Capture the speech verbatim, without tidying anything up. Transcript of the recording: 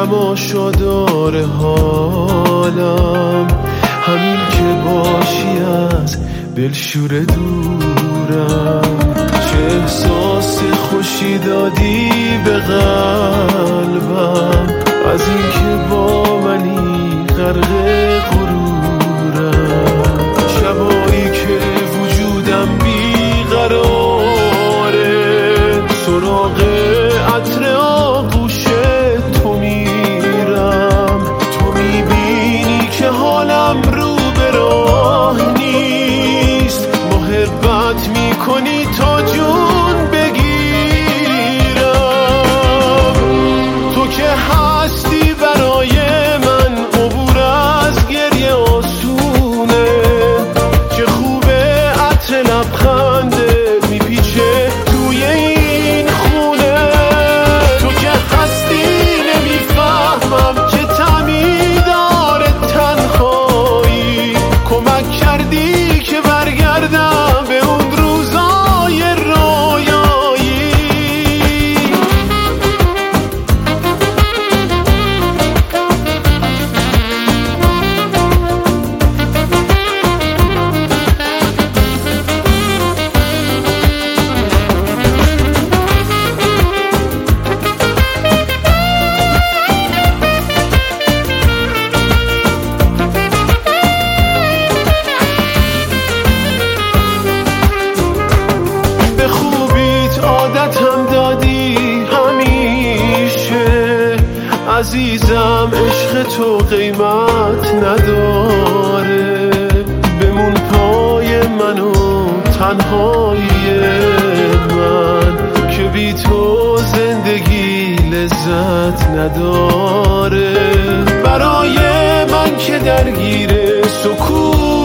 تماشادار حالم، همین که باشی از دلشور دورم. چه احساس خوشی دادی به قلبم، از این که با منی غرق غرورم. شبایی که وجودم بیقراره، سراغ عطر آغوش تو میرم. تو میبینی که حالم رو به راه نیست، محبت میکنی تا جون بگیرم. تو که هستی برای من عبور از گریه آسونه، چه خوبه عطر لبخنده میپیچه توی این خونه. تو که هستی نمیفهمم که تعمی داره تنهایی، کمک کردی که برگردم به اون روزای رویایی. به خوبیت عادتم دادی همیشه، عزیزم عشق تو قیمت نداره. بمون پای من و تنهایی من، که بی تو زندگی لذت نداره. برای من که درگیر سکوت